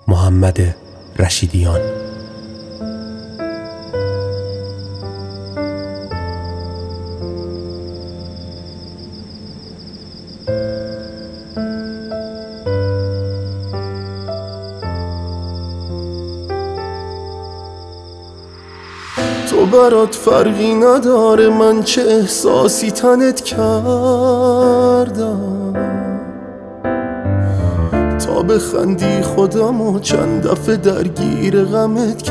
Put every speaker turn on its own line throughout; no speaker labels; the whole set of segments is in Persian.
محمد رشیدیان.
تو برات فرقی نداره من چه احساسی تنت کردم، تا بخندی خودمو چند دفعه درگیر غمت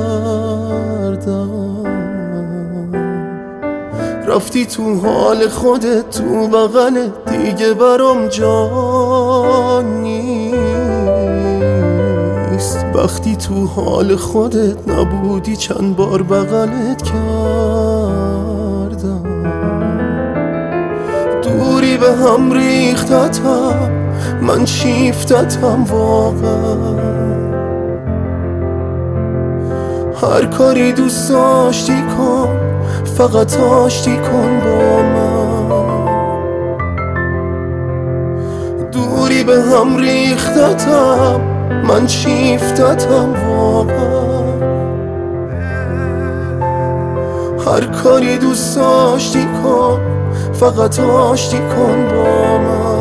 کردم. رفتی تو حال خودت، تو بغلت دیگه برام جان نیست. وقتی تو حال خودت نبودی چند بار بغلت کردم. دوری به هم ریختتم، من شیفتتم واقعا. هر کاری دوست داشتی کن، فقط آشتی کن با من. دوری به هم ریختتم، من شیفتتم واقعا. هر کاری دوست داشتی کن، فقط آشتی کن با من.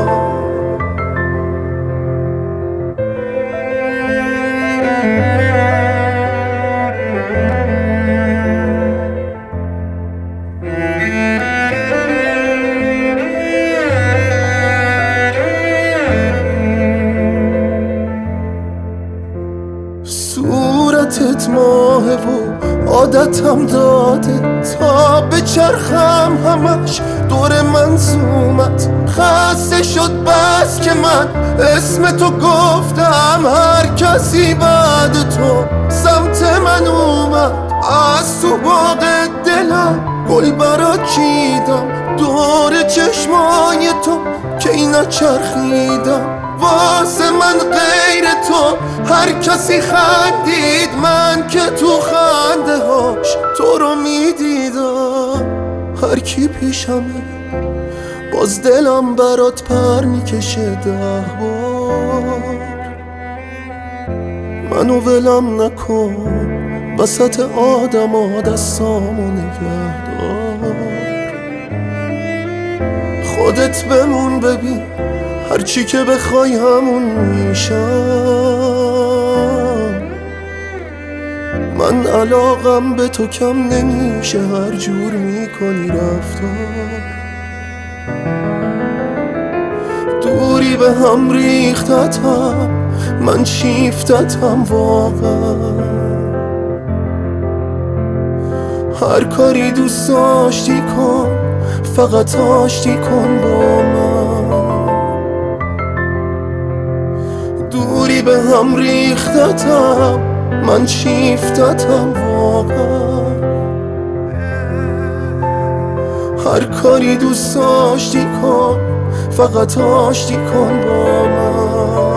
صورتت ماهه و عادتم داده تا به چرخم همش دور منظومت. خسته شد بس که من اسم تو گفتم، هر کسی بعد تو سمت من اومد. از تو باغ دلم گل برات چیدم، دور چشمای تو که اینا چرخیدم. واسه من غیر تو هر کسی خندید، من که تو خنده هاش تو رو میدیدم. هر کی پیشمه باز دلم برات پر میکشه 10 بار. منو ولم نکن وسط آدم ها، دستامو نگهدار. خودت بمون ببین هرچی که بخوای همون میشم. من علاقم به تو کم نمیشه، هر جور میکنی رفتار. دوری به هم ریختتم، من شیفتتم واقعا. هر کاری دوست داشتی کن، فقط آشتی کن با من. دوری به هم ریختتم، من شیفتتم واقعا. هر کاری دوست داشتی کن، فقط آشتی کن با من.